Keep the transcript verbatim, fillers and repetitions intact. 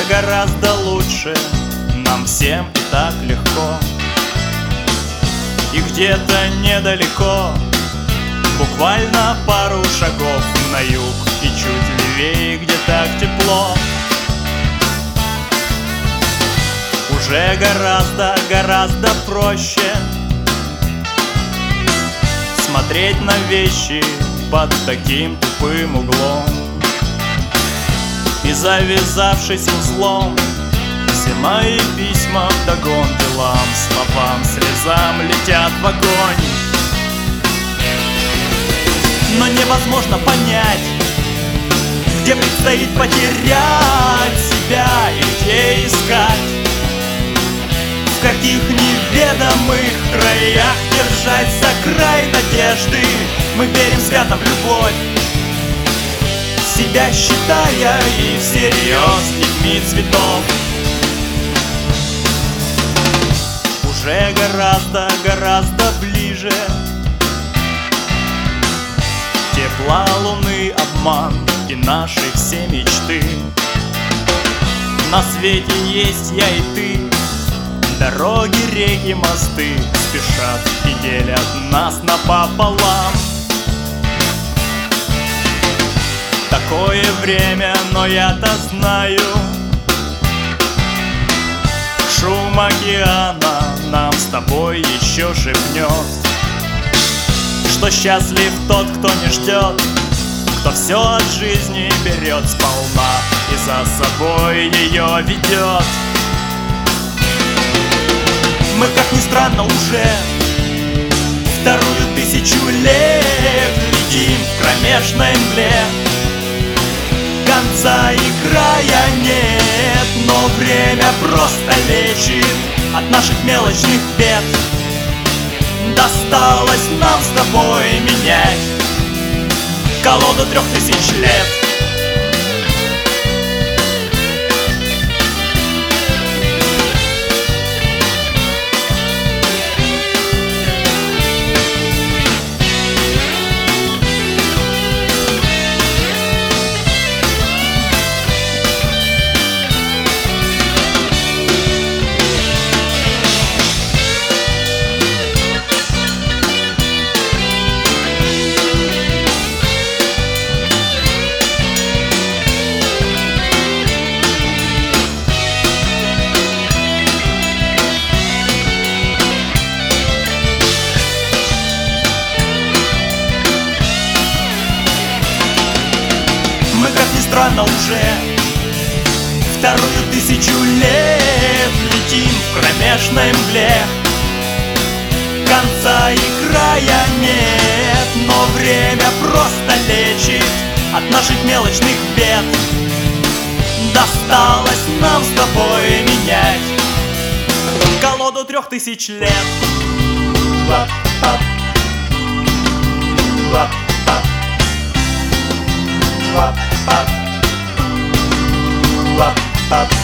гораздо лучше, нам всем и так легко. И где-то недалеко, буквально пару шагов на юг, и чуть левее, где так тепло, уже гораздо, гораздо проще смотреть на вещи под таким тупым углом. И завязавшись узлом, все мои письма вдогон делам, словам, слезам летят в огонь. Но невозможно понять, где предстоит потерять себя и где искать, в каких неведомых краях держать за край надежды. Мы верим свято в любовь, себя считая и всерьез детьми цветов. Уже гораздо, гораздо ближе тепла луны обман и наши все мечты. На свете есть я и ты, дороги, реки, мосты спешат и делят нас напополам. Такое время, но я-то знаю, шум океана нам с тобой еще шепнет, что счастлив тот, кто не ждет, кто все от жизни берет сполна и за собой ее ведет. Мы, как ни странно, уже вторую тысячу лет летим в кромешной мгле. Конца и края нет, но время просто лечит от наших мелочных бед. Досталось нам с тобой менять колоду трех тысяч лет. Мы, как ни странно, уже вторую тысячу лет летим в кромешной мгле. Конца и края нет, но время просто лечит от наших мелочных бед. Досталось нам с тобой менять колоду трех тысяч лет. Лап-пап, лап-пап, лап-пап, лап-пап.